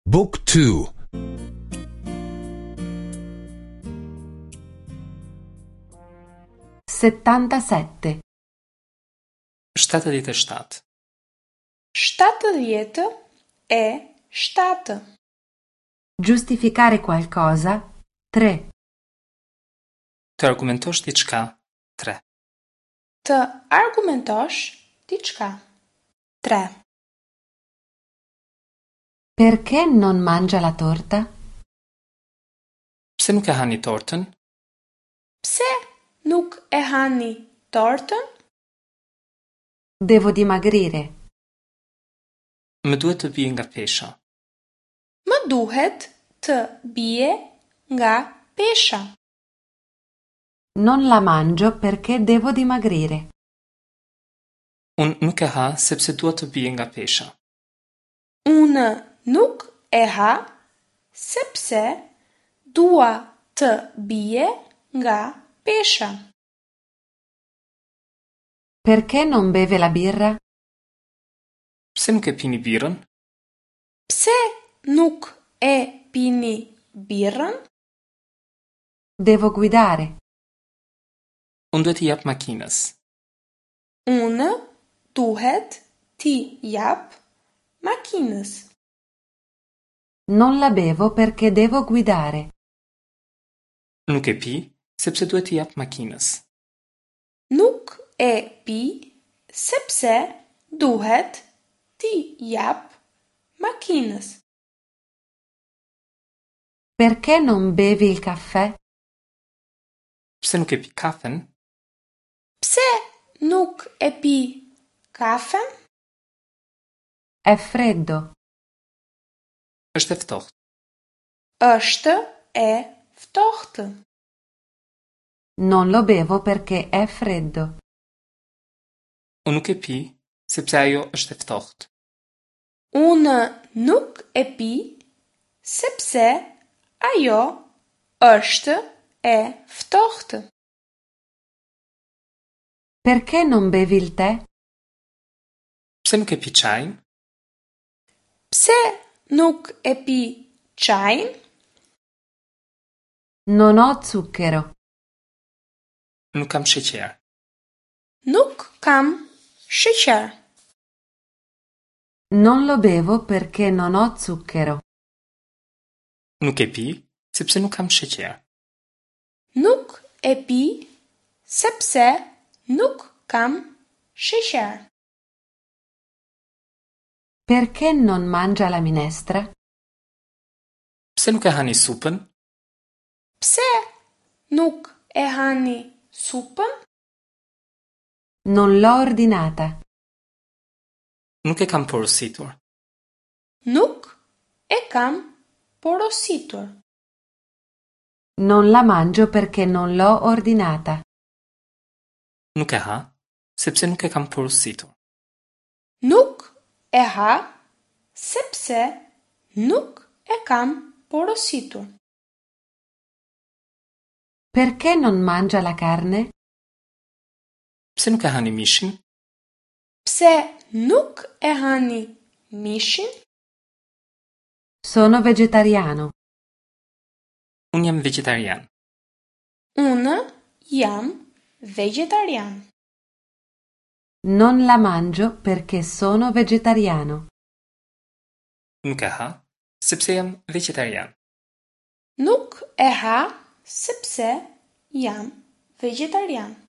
Book 2. 77. 77. 77. Giustificare qualcosa. 3. Të argumentosh diçka. 3. Të argumentosh diçka. 3. Perché non mangia la torta? Pse nuk e hani tortën? Pse nuk e hani tortën? Devo dimagrire. Më duhet të bie nga pesha. Më duhet të bie nga pesha. Non la mangio perché devo dimagrire. Unë nuk e ha sepse dua të bie nga pesha. Unë nuk e ha sepse dua të bie nga pesha. Perché non beve la birra? Pse nuk e pini birrën? Pse nuk e pini birrën? Devo guidare. Unë duhet t'i jap makinës. Unë duhet t'i jap makinës. Non la bevo perché devo guidare. Nuk e pi sepse duhet t'i jap makinës. Nuk e pi sepse duhet t'i jap makinës. Perché non bevi il caffè? Pse nuk e pi kafen? Pse nuk e pi kafen? È freddo. Është e ftohtë. Është e ftohtë. Non lo bevo perché è freddo. Unë nuk e pi sepse ajo është e ftohtë. Unë nuk e pi sepse ajo është e ftohtë. Perché non bevi il tè? Pse nuk e pi çajin? Pse nuk e pi çajin? Non ho zucchero. Nuk kam sheqer. Nuk kam sheqer. Non lo bevo perché non ho zucchero. Nuk e pi sepse nuk kam sheqer. Nuk e pi sepse nuk kam sheqer. Perché non mangia la minestra? Pse nuk e hani supën? Pse nuk e hani supën? Non l'ho ordinata. Nuk e kam porositur. Nuk e kam porositur. Non la mangio perché non l'ho ordinata. Nuk e ha sepse nuk e kam porositur. Nuk e ha sepse nuk e kam porositur. Perché non mangia la carne? Pse nuk e hani mishin? Pse nuk e hani mishin? Sono vegetariano. Unë jam vegetarian. Unë jam vegetarian. Non la mangio perché sono vegetariano. Nuk e ha sepse jam vegetarian. Nuk e ha sepse jam vegetarian.